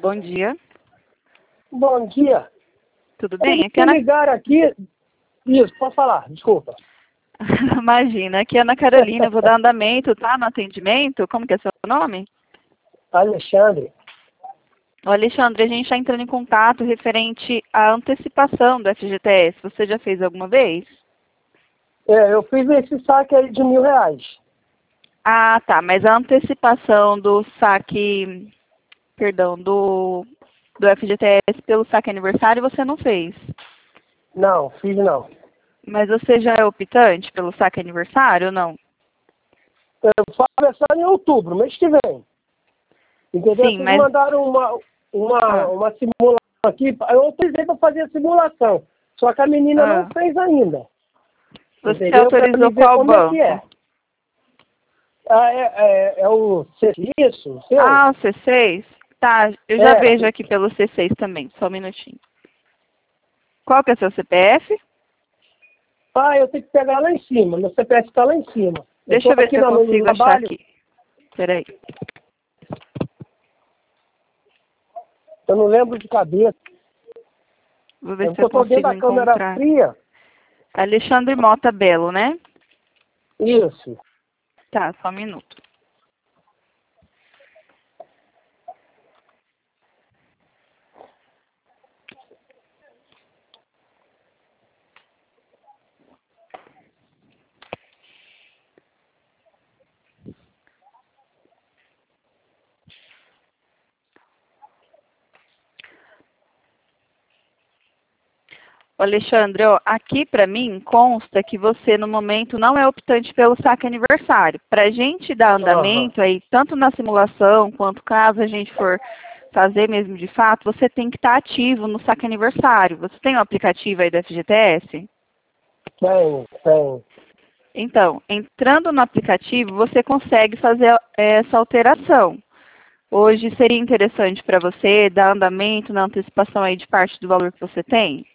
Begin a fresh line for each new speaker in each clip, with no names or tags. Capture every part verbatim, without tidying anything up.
Bom dia.
Bom dia.
Tudo bem?
Aqui é na... ligar aqui... Isso, pode falar, desculpa.
Imagina, aqui é Ana Carolina, eu vou dar andamento, tá? No atendimento. Como que é seu nome?
Alexandre.
O Alexandre, a gente está entrando em contato referente à antecipação do F G T S. Você já fez alguma vez?
É, eu fiz esse saque aí de mil reais.
Ah, tá. Mas a antecipação do saque, perdão, do, do F G T S pelo saque aniversário você não fez?
Não, fiz não.
Mas você já é optante pelo saque aniversário ou não?
Eu faço só em outubro, mês que vem. Entendeu?
Sim,
Vocês
mas...
mandaram uma, uma,
Ah.
uma simulação aqui. Eu autorizei para fazer a simulação. Só que a menina
Ah.
não fez ainda.
Você
Entendeu?
autorizou
Pra
qual
como
banco?
É, que é. Ah, é, é, é o C isso? Seu?
Ah, o C seis? Tá, eu já
É.
vejo aqui pelo C seis também, só um minutinho. Qual que é o seu C P F?
Ah, eu tenho que pegar lá em cima. Meu C P F está lá em cima.
Deixa eu,
eu
ver se eu
na,
consigo achar
trabalho.
aqui. Peraí.
Eu não lembro de cabeça.
Vou ver
Eu
se eu
estou dentro
consigo
da câmera
encontrar.
fria.
Alexandre Mota Belo, né?
Isso.
Tá, só um minuto. Alexandre, ó, aqui para mim consta que você no momento não é optante pelo saque aniversário. Para a gente dar andamento
Uhum.
aí, tanto na simulação quanto caso a gente for fazer mesmo de fato, você tem que estar ativo no saque aniversário. Você tem o aplicativo aí do F G T S?
Tem, tem.
Então, entrando no aplicativo, você consegue fazer essa alteração. Hoje seria interessante para você dar andamento na antecipação aí de parte do valor que você tem?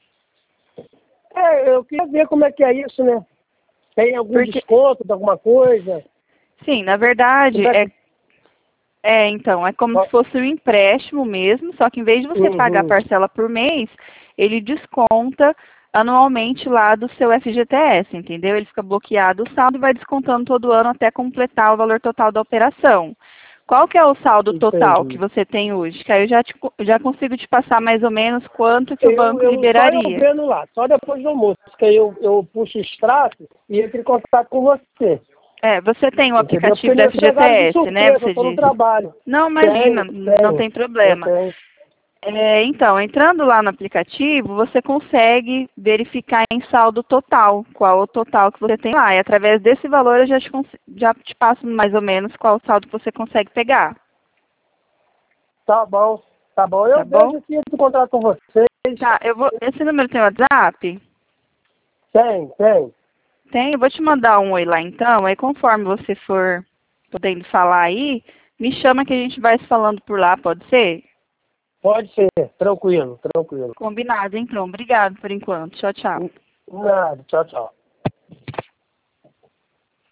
É, eu queria ver como é que é isso, né? Tem algum
Porque...
desconto de alguma coisa?
Sim, na verdade,
É...
é, é então, é como
Oh.
se fosse um empréstimo mesmo, só que em vez de você
Uhum.
pagar a parcela por mês, ele desconta anualmente lá do seu F G T S, entendeu? Ele fica bloqueado o saldo e vai descontando todo ano até completar o valor total da operação. Qual que é o saldo total
Entendi.
que você tem hoje? Que aí eu já, te, já consigo te passar mais ou menos quanto que o
Eu,
banco
eu, só eu
liberaria.
vendo lá, só depois do almoço, que aí eu, eu puxo o extrato e entro em contato com você.
É, você tem o
Entendeu?
aplicativo
Porque
do
me pegaram de
F G T S, né?
surpresa, eu
Você
estou no
disse.
trabalho.
Não, imagina,
Tenho,
não
tenho,
tem
eu
problema.
tenho.
É, então, entrando lá no aplicativo, você consegue verificar em saldo total, qual o total que você tem lá. E através desse valor eu já te, já te passo mais ou menos qual o saldo que você consegue pegar.
Tá bom, tá bom. Eu
Tá bom?
vejo aqui entro em contato com vocês.
Tá, eu vou. Esse número tem WhatsApp?
Tem, tem.
Tem, eu vou te mandar um oi lá então, aí conforme você for podendo falar aí, me chama que a gente vai se falando por lá, pode ser?
Pode ser, tranquilo, tranquilo.
Combinado, então. Obrigado por enquanto. Tchau, tchau.
Nada, tchau, tchau.